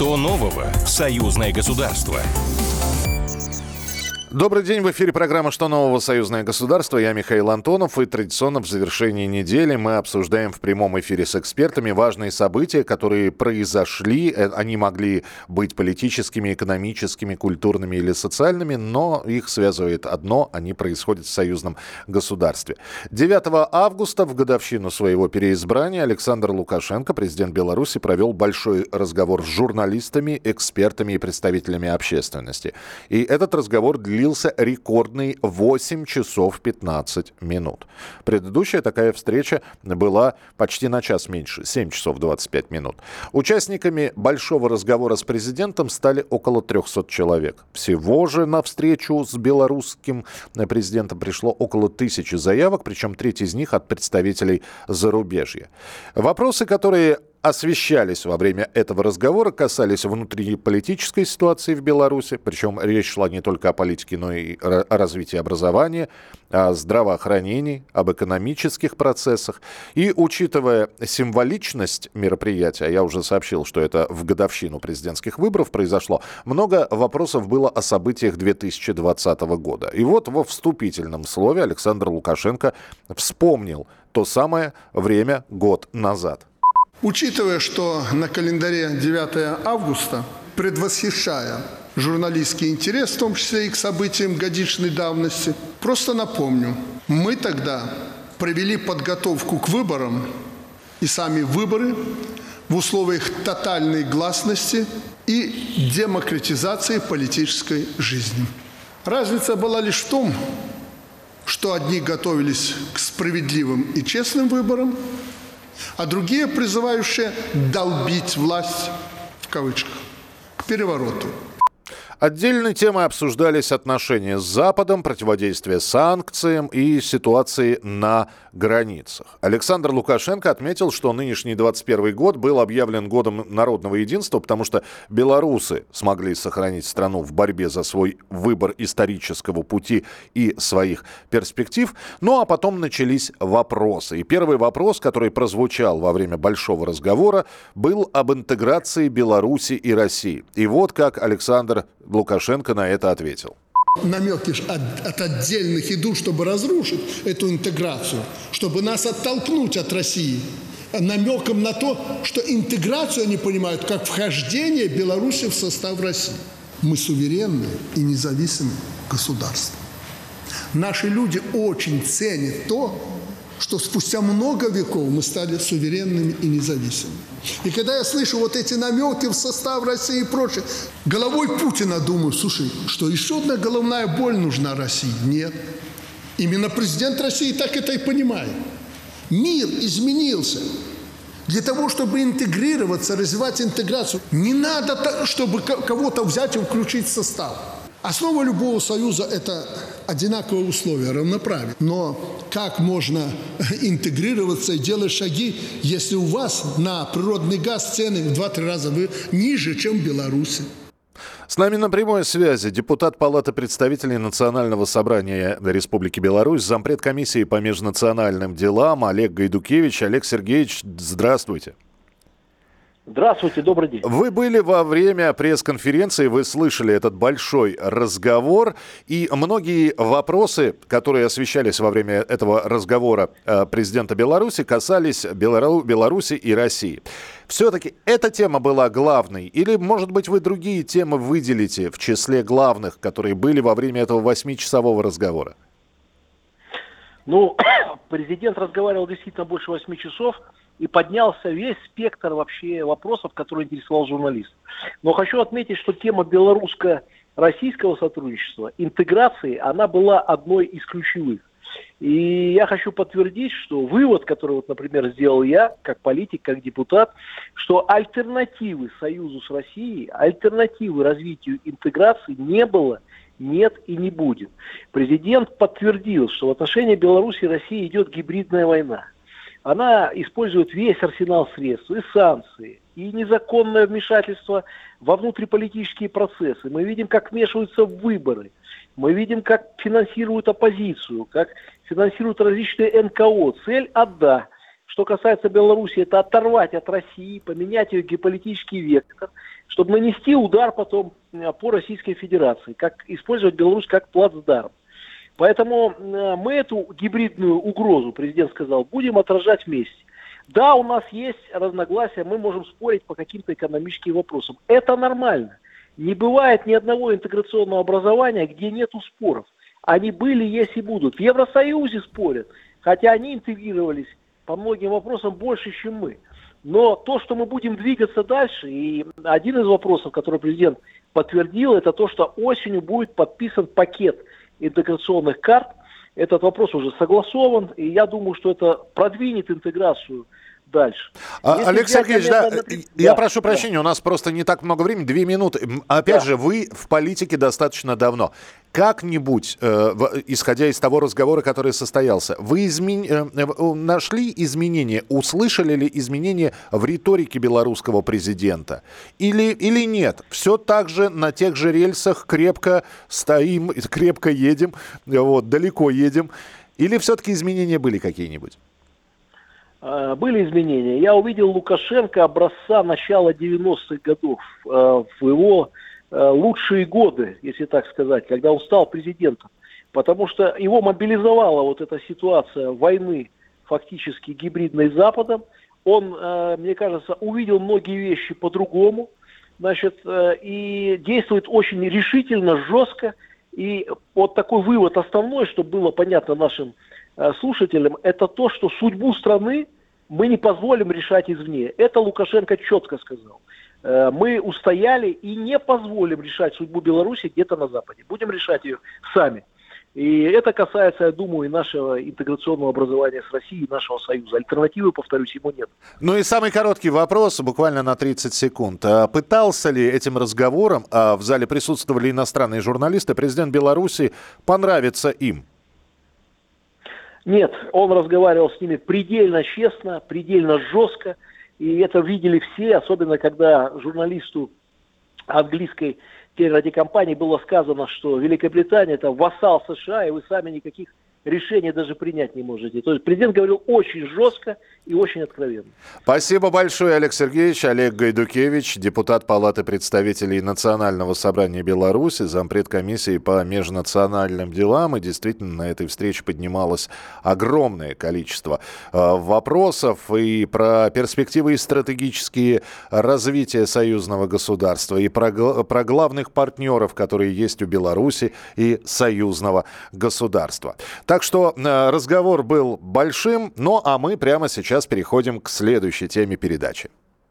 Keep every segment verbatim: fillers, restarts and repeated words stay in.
Что нового в союзное государство? Добрый день, в эфире программа «Что нового? Союзное государство». Я Михаил Антонов, и традиционно в завершении недели мы обсуждаем в прямом эфире с экспертами важные события, которые произошли. Они могли быть политическими, экономическими, культурными или социальными, но их связывает одно — они происходят в союзном государстве. девятого августа, в годовщину своего переизбрания, Александр Лукашенко, президент Беларуси, провел большой разговор с журналистами, экспертами и представителями общественности. И этот разговор длился рекордные восемь часов пятнадцать минут. Предыдущая такая встреча была почти на час меньше, семь часов двадцать пять минут. Участниками большого разговора с президентом стали около трехсот человек. Всего же на встречу с белорусским президентом пришло около тысячи заявок, причем треть из них от представителей зарубежья. Вопросы, которые освещались во время этого разговора, касались внутриполитической ситуации в Беларуси, причем речь шла не только о политике, но и о развитии образования, о здравоохранении, об экономических процессах. И учитывая символичность мероприятия, я уже сообщил, что это в годовщину президентских выборов произошло, много вопросов было о событиях две тысячи двадцатого года. И вот во вступительном слове Александр Лукашенко вспомнил то самое время год назад. Учитывая, что на календаре девятого августа, предвосхищая журналистский интерес, в том числе и к событиям годичной давности, просто напомню, мы тогда провели подготовку к выборам и сами выборы в условиях тотальной гласности и демократизации политической жизни. Разница была лишь в том, что одни готовились к справедливым и честным выборам, а другие, призывающие долбить власть, в кавычках, к перевороту. Отдельной темой обсуждались отношения с Западом, противодействие санкциям и ситуации на границах. Александр Лукашенко отметил, что нынешний двадцать первый год был объявлен годом народного единства, потому что белорусы смогли сохранить страну в борьбе за свой выбор исторического пути и своих перспектив. Ну а потом начались вопросы. И первый вопрос, который прозвучал во время большого разговора, был об интеграции Беларуси и России. И вот как Александр Лукашенко на это ответил. Намеки от, от отдельных идут, чтобы разрушить эту интеграцию, чтобы нас оттолкнуть от России. Намеком на то, что интеграцию они понимают как вхождение Беларуси в состав России. Мы суверенное и независимое государство. Наши люди очень ценят то, что спустя много веков мы стали суверенными и независимыми. И когда я слышу вот эти намеки в состав России и прочее, головой Путина думаю, слушай, что еще одна головная боль нужна России? Нет. Именно президент России так это и понимает. Мир изменился. Для того, чтобы интегрироваться, развивать интеграцию, не надо, чтобы кого-то взять и включить в состав. Основа любого союза – это одинаковые условия, равноправие. Но как можно интегрироваться и делать шаги, если у вас на природный газ цены в два-три раза ниже, чем в Беларуси? С нами на прямой связи депутат Палаты представителей Национального собрания Республики Беларусь, зампред комиссии по межнациональным делам Олег Гайдукевич. Олег Сергеевич, здравствуйте. Здравствуйте, добрый день. Вы были во время пресс-конференции, вы слышали этот большой разговор, и многие вопросы, которые освещались во время этого разговора президента Беларуси, касались Белору- Беларуси и России. Все-таки эта тема была главной, или, может быть, вы другие темы выделите в числе главных, которые были во время этого восьмичасового разговора? Ну, президент разговаривал действительно больше восьми часов, и поднялся весь спектр вообще вопросов, которые интересовал журналистов. Но хочу отметить, что тема белорусско-российского сотрудничества, интеграции, она была одной из ключевых. И я хочу подтвердить, что вывод, который, вот, например, сделал я, как политик, как депутат, что альтернативы союзу с Россией, альтернативы развитию интеграции не было, нет и не будет. Президент подтвердил, что в отношении Беларуси и России идет гибридная война. Она использует весь арсенал средств, и санкции, и незаконное вмешательство во внутриполитические процессы. Мы видим, как вмешиваются в выборы. Мы видим, как финансируют оппозицию, как финансируют различные эн ка о. Цель одна, что касается Беларуси, это оторвать от России, поменять ее геополитический вектор, чтобы нанести удар потом по Российской Федерации, как использовать Беларусь как плацдарм. Поэтому мы эту гибридную угрозу, президент сказал, будем отражать вместе. Да, у нас есть разногласия, мы можем спорить по каким-то экономическим вопросам. Это нормально. Не бывает ни одного интеграционного образования, где нету споров. Они были, есть и будут. В Евросоюзе спорят, хотя они интегрировались по многим вопросам больше, чем мы. Но то, что мы будем двигаться дальше, и один из вопросов, который президент подтвердил, это то, что осенью будет подписан пакет интеграционных карт. Этот вопрос уже согласован, и я думаю, что это продвинет интеграцию дальше. А, Олег Сергеевич, да, на... я да, прошу да. прощения, у нас просто не так много времени, две минуты. Опять да. же, вы в политике достаточно давно. Как-нибудь, э, в, исходя из того разговора, который состоялся, вы измен... э, нашли изменения, услышали ли изменения в риторике белорусского президента? Или, или нет? Все так же на тех же рельсах крепко стоим, крепко едем, вот, далеко едем? Или все-таки изменения были какие-нибудь? Были изменения. Я увидел Лукашенко образца начала девяностых годов, в его лучшие годы, если так сказать, когда он стал президентом. Потому что его мобилизовала вот эта ситуация войны фактически гибридной с Западом. Он, мне кажется, увидел многие вещи по-другому, значит, и действует очень решительно, жестко. И вот такой вывод основной, чтобы было понятно нашим слушателям, это то, что судьбу страны мы не позволим решать извне. Это Лукашенко четко сказал. Мы устояли и не позволим решать судьбу Беларуси где-то на Западе. Будем решать ее сами. И это касается, я думаю, и нашего интеграционного образования с Россией, и нашего союза. Альтернативы, повторюсь, ему нет. Ну и самый короткий вопрос, буквально на тридцать секунд. Пытался ли этим разговором, а в зале присутствовали иностранные журналисты, президент Беларуси понравиться им? Нет, он разговаривал с ними предельно честно, предельно жестко, и это видели все, особенно когда журналисту английской телерадиокомпании было сказано, что Великобритания это вассал США, и вы сами никаких решений даже принять не можете. То есть президент говорил очень жестко и очень откровенно. Спасибо большое, Олег Сергеевич. Олег Гайдукевич, депутат Палаты представителей Национального собрания Беларуси, зампред комиссии по межнациональным делам. И действительно на этой встрече поднималось огромное количество э, вопросов и про перспективы и стратегические развития союзного государства, и про, про главных партнеров, которые есть у Беларуси и союзного государства. Так что э, разговор был большим, ну а мы прямо сейчас переходим к следующей теме передачи.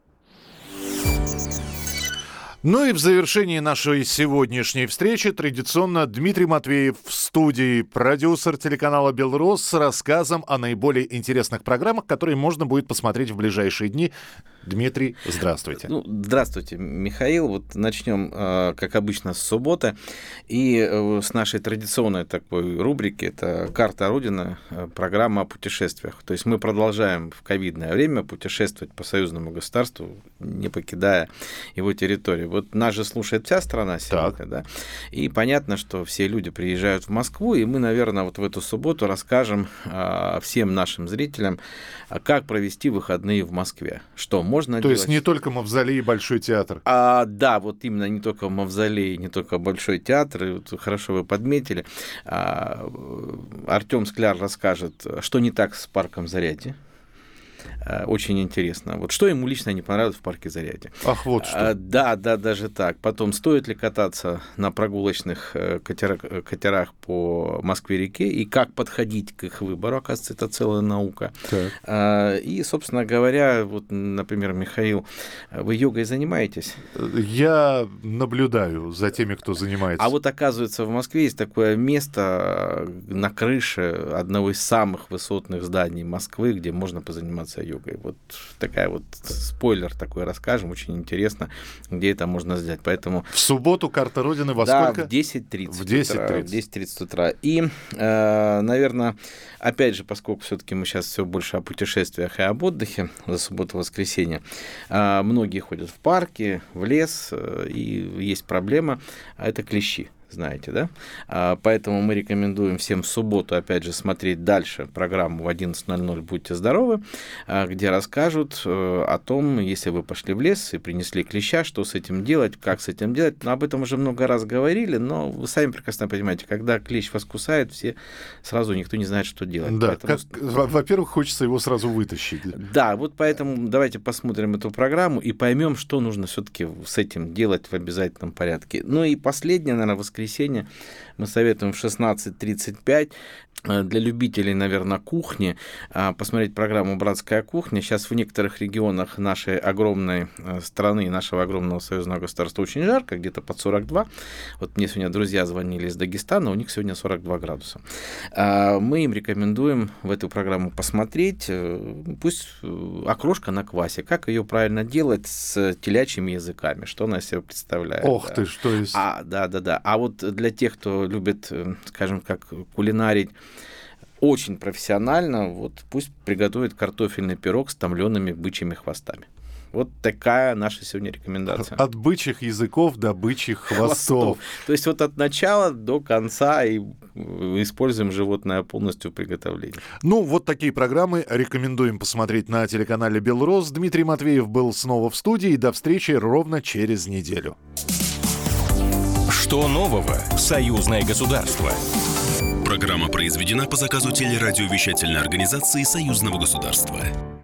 Ну и в завершении нашей сегодняшней встречи традиционно Дмитрий Матвеев в студии, продюсер телеканала «Белрос» с рассказом о наиболее интересных программах, которые можно будет посмотреть в ближайшие дни. Дмитрий, здравствуйте. Ну, здравствуйте, Михаил. Вот начнем, как обычно, с субботы. И с нашей традиционной такой рубрики, это «Карта Родины», программа о путешествиях. То есть мы продолжаем в ковидное время путешествовать по союзному государству, не покидая его территорию. Вот нас же слушает вся страна сегодня, да? И понятно, что все люди приезжают в Москву, и мы, наверное, вот в эту субботу расскажем а, всем нашим зрителям, а, как провести выходные в Москве, что можно То делать. есть не только Мавзолей и Большой театр. А, да, вот именно не только Мавзолей, не только Большой театр, и вот хорошо вы подметили. А, Артем Скляр расскажет, что не так с парком Зарядье. Очень интересно. Вот что ему лично не понравилось в парке Зарядье. Ах, вот что. А, да, да, даже так. Потом, стоит ли кататься на прогулочных катерах, катерах по Москве-реке и как подходить к их выбору, оказывается, это целая наука. А, и, собственно говоря, вот, например, Михаил, вы йогой занимаетесь? Я наблюдаю за теми, кто занимается. А вот, оказывается, в Москве есть такое место на крыше одного из самых высотных зданий Москвы, где можно позаниматься йогой. Вот такая вот спойлер такой расскажем, очень интересно, где это можно сделать. Поэтому в субботу «Карта Родины» во да, сколько? в десять тридцать. В десять тридцать. В десять тридцать утра. И, э, наверное, опять же, поскольку все-таки мы сейчас все больше о путешествиях и об отдыхе за субботу-воскресенье, э, многие ходят в парки, в лес, э, и есть проблема, а это клещи. знаете, да? А, поэтому мы рекомендуем всем в субботу, опять же, смотреть дальше программу в одиннадцать ноль ноль «Будьте здоровы», а, где расскажут э, о том, если вы пошли в лес и принесли клеща, что с этим делать, как с этим делать. Ну, об этом уже много раз говорили, но вы сами прекрасно понимаете, когда клещ вас кусает, все сразу никто не знает, что делать. Да, поэтому... как, во-первых, хочется его сразу вытащить. Да, вот поэтому давайте посмотрим эту программу и поймем, что нужно все-таки с этим делать в обязательном порядке. Ну и последнее, наверное, воскресенье мы советуем в шестнадцать тридцать пять для любителей, наверное, кухни посмотреть программу «Братская кухня». Сейчас в некоторых регионах нашей огромной страны, нашего огромного союзного государства очень жарко, где-то под сорок два. Вот мне сегодня друзья звонили из Дагестана, у них сегодня сорок два градуса. Мы им рекомендуем в эту программу посмотреть, пусть окрошка на квасе, как ее правильно делать с телячьими языками, что она из себя представляет. Ох да. ты, что есть. А, да, да, да. А вот для тех, кто любит, скажем, как кулинарить очень профессионально, вот пусть приготовит картофельный пирог с томлеными бычьими хвостами. Вот такая наша сегодня рекомендация. От бычьих языков до бычьих хвостов. хвостов. То есть вот от начала до конца и используем животное полностью в приготовлении. Ну, вот такие программы рекомендуем посмотреть на телеканале «Белрос». Дмитрий Матвеев был снова в студии. До встречи ровно через неделю. Что нового? Союзное государство. Программа произведена по заказу телерадиовещательной организации Союзного государства.